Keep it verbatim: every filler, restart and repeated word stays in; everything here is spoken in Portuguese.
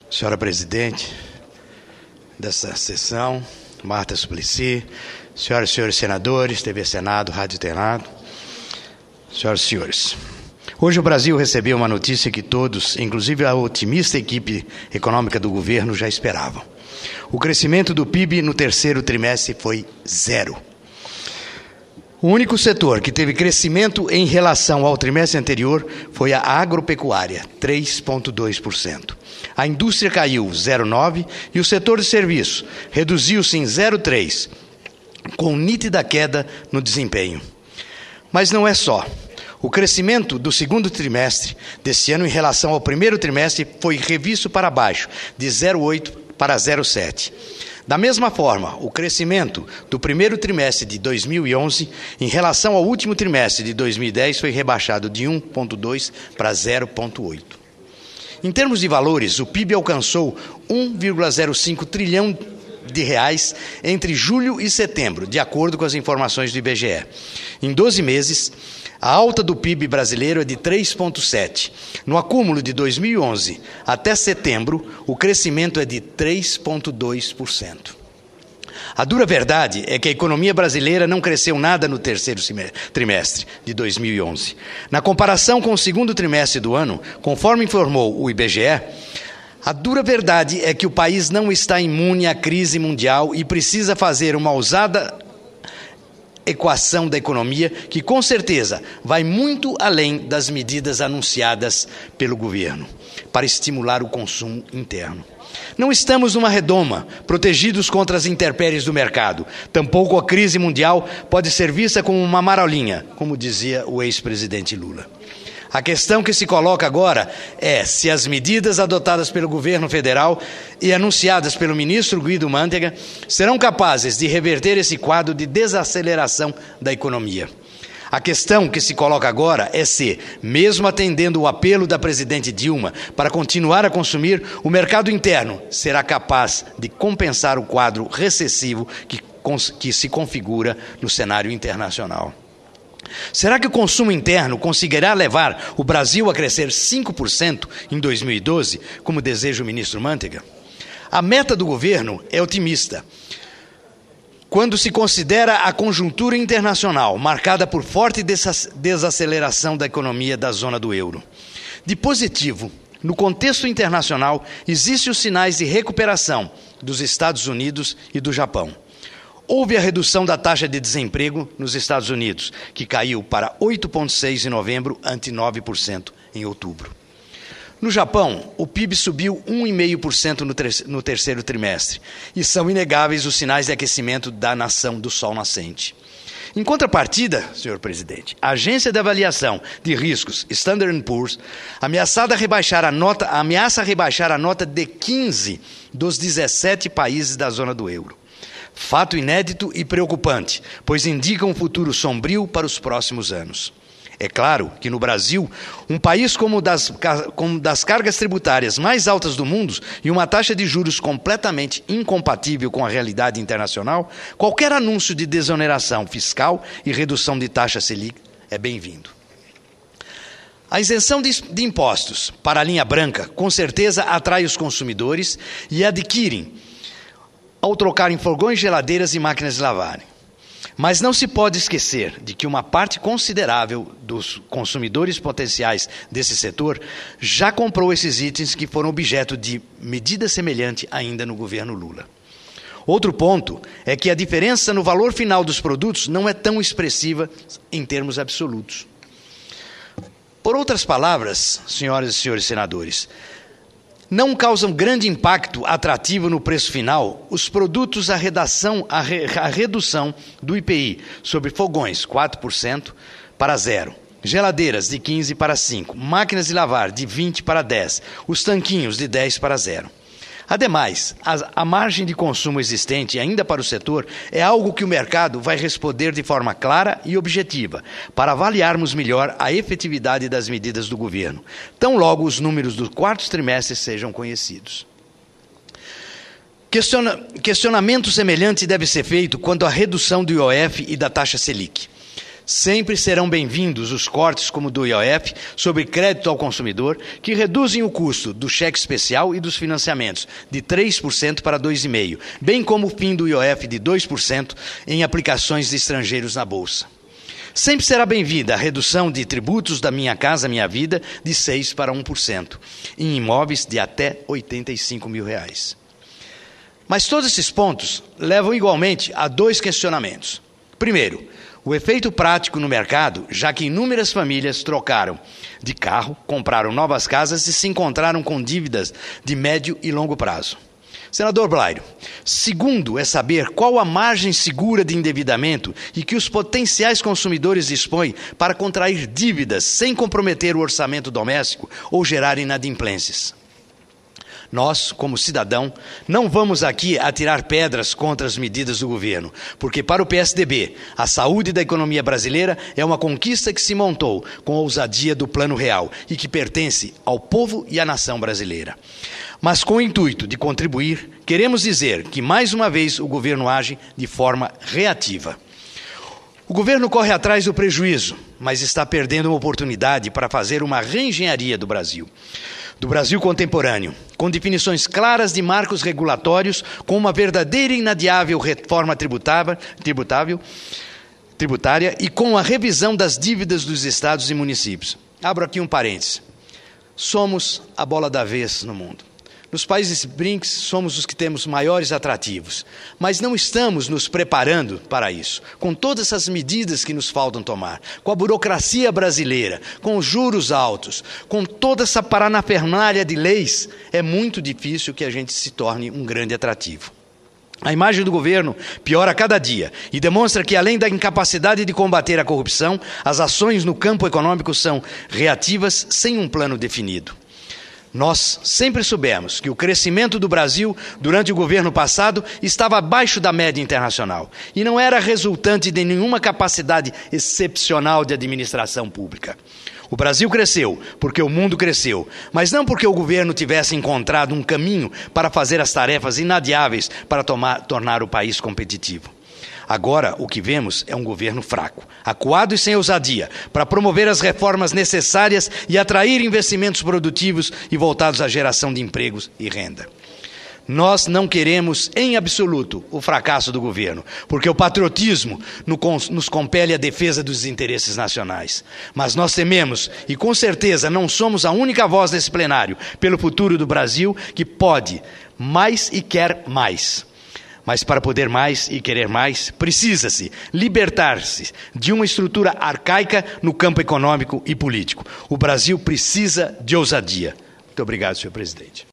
Senhora Presidente dessa sessão, Marta Suplicy, senhoras e senhores senadores, T V Senado, Rádio Senado, senhoras e senhores. Hoje o Brasil recebeu uma notícia que todos, inclusive a otimista equipe econômica do governo, já esperavam. O crescimento do P I B no terceiro trimestre foi zero. O único setor que teve crescimento em relação ao trimestre anterior foi a agropecuária, três vírgula dois por cento. A indústria caiu zero vírgula nove por cento e o setor de serviços reduziu-se em zero vírgula três por cento, com nítida queda no desempenho. Mas não é só. O crescimento do segundo trimestre deste ano em relação ao primeiro trimestre foi revisto para baixo, de zero vírgula oito por cento para zero vírgula sete por cento. Da mesma forma, o crescimento do primeiro trimestre de dois mil e onze em relação ao último trimestre de dois mil e dez foi rebaixado de um vírgula dois por cento para zero vírgula oito por cento. Em termos de valores, o P I B alcançou um vírgula zero cinco trilhão de reais entre julho e setembro, de acordo com as informações do I B G E. Em doze meses, a alta do P I B brasileiro é de três vírgula sete por cento. No acúmulo de dois mil e onze até setembro, o crescimento é de três vírgula dois por cento. A dura verdade é que a economia brasileira não cresceu nada no terceiro trimestre de dois mil e onze. Na comparação com o segundo trimestre do ano, conforme informou o I B G E, a dura verdade é que o país não está imune à crise mundial e precisa fazer uma ousada equação da economia que, com certeza, vai muito além das medidas anunciadas pelo governo para estimular o consumo interno. Não estamos numa redoma, protegidos contra as intempéries do mercado. Tampouco a crise mundial pode ser vista como uma marolinha, como dizia o ex-presidente Lula. A questão que se coloca agora é se as medidas adotadas pelo governo federal e anunciadas pelo ministro Guido Mantega serão capazes de reverter esse quadro de desaceleração da economia. A questão que se coloca agora é se, mesmo atendendo o apelo da presidente Dilma para continuar a consumir, o mercado interno será capaz de compensar o quadro recessivo que, que se configura no cenário internacional. Será que o consumo interno conseguirá levar o Brasil a crescer cinco por cento em dois mil e doze, como deseja o ministro Mantega? A meta do governo é otimista, quando se considera a conjuntura internacional, marcada por forte desaceleração da economia da zona do euro. De positivo, no contexto internacional, existem os sinais de recuperação dos Estados Unidos e do Japão. Houve a redução da taxa de desemprego nos Estados Unidos, que caiu para oito vírgula seis por cento em novembro, ante nove por cento em outubro. No Japão, o P I B subiu um vírgula cinco por cento no, no terceiro trimestre, e são inegáveis os sinais de aquecimento da nação do sol nascente. Em contrapartida, senhor presidente, a agência de avaliação de riscos Standard and Poor's ameaçada rebaixar a nota, ameaça rebaixar a nota de quinze dos dezessete países da zona do euro. Fato inédito e preocupante, pois indica um futuro sombrio para os próximos anos. É claro que no Brasil, um país como das, como das cargas tributárias mais altas do mundo e uma taxa de juros completamente incompatível com a realidade internacional, qualquer anúncio de desoneração fiscal e redução de taxa Selic é bem-vindo. A isenção de, de impostos para a linha branca, com certeza, atrai os consumidores e adquirem ao trocarem fogões, geladeiras e máquinas de lavarem. Mas não se pode esquecer de que uma parte considerável dos consumidores potenciais desse setor já comprou esses itens que foram objeto de medida semelhante ainda no governo Lula. Outro ponto é que a diferença no valor final dos produtos não é tão expressiva em termos absolutos. Por outras palavras, senhoras e senhores senadores, não causam grande impacto atrativo no preço final os produtos a, redação, a, re, a redução do I P I sobre fogões, quatro por cento para zero, geladeiras de quinze para cinco, máquinas de lavar de vinte para dez, os tanquinhos de dez para zero. Ademais, a, a margem de consumo existente ainda para o setor é algo que o mercado vai responder de forma clara e objetiva, para avaliarmos melhor a efetividade das medidas do governo, tão logo os números do quarto trimestre sejam conhecidos. Questiona, questionamento semelhante deve ser feito quanto à redução do I O F e da taxa Selic. Sempre serão bem-vindos os cortes como do I O F sobre crédito ao consumidor, que reduzem o custo do cheque especial e dos financiamentos de três por cento para dois vírgula cinco por cento, bem como o fim do I O F de dois por cento em aplicações de estrangeiros na Bolsa. Sempre será bem-vinda a redução de tributos da Minha Casa Minha Vida de seis por cento para um por cento, em imóveis de até oitenta e cinco mil reais. Mas todos esses pontos levam igualmente a dois questionamentos. Primeiro, o efeito prático no mercado, já que inúmeras famílias trocaram de carro, compraram novas casas e se encontraram com dívidas de médio e longo prazo. Senador Blairo, segundo é saber qual a margem segura de endividamento e que os potenciais consumidores dispõem para contrair dívidas sem comprometer o orçamento doméstico ou gerar inadimplências. Nós, como cidadão, não vamos aqui atirar pedras contra as medidas do governo, porque para o P S D B, a saúde da economia brasileira é uma conquista que se montou com a ousadia do Plano Real e que pertence ao povo e à nação brasileira. Mas com o intuito de contribuir, queremos dizer que, mais uma vez, o governo age de forma reativa. O governo corre atrás do prejuízo, mas está perdendo uma oportunidade para fazer uma reengenharia do Brasil. Do Brasil contemporâneo, com definições claras de marcos regulatórios, com uma verdadeira e inadiável reforma tributável, tributável, tributária e com a revisão das dívidas dos estados e municípios. Abro aqui um parêntese. Somos a bola da vez no mundo. Nos países B R I C S somos os que temos maiores atrativos, mas não estamos nos preparando para isso. Com todas essas medidas que nos faltam tomar, com a burocracia brasileira, com os juros altos, com toda essa parafernália de leis, é muito difícil que a gente se torne um grande atrativo. A imagem do governo piora a cada dia e demonstra que, além da incapacidade de combater a corrupção, as ações no campo econômico são reativas sem um plano definido. Nós sempre soubemos que o crescimento do Brasil durante o governo passado estava abaixo da média internacional e não era resultante de nenhuma capacidade excepcional de administração pública. O Brasil cresceu porque o mundo cresceu, mas não porque o governo tivesse encontrado um caminho para fazer as tarefas inadiáveis para tomar, tornar o país competitivo. Agora, o que vemos é um governo fraco, acuado e sem ousadia, para promover as reformas necessárias e atrair investimentos produtivos e voltados à geração de empregos e renda. Nós não queremos, em absoluto, o fracasso do governo, porque o patriotismo nos compele à defesa dos interesses nacionais. Mas nós tememos, e com certeza não somos a única voz nesse plenário, pelo futuro do Brasil, que pode mais e quer mais. Mas para poder mais e querer mais, precisa-se libertar-se de uma estrutura arcaica no campo econômico e político. O Brasil precisa de ousadia. Muito obrigado, senhor presidente.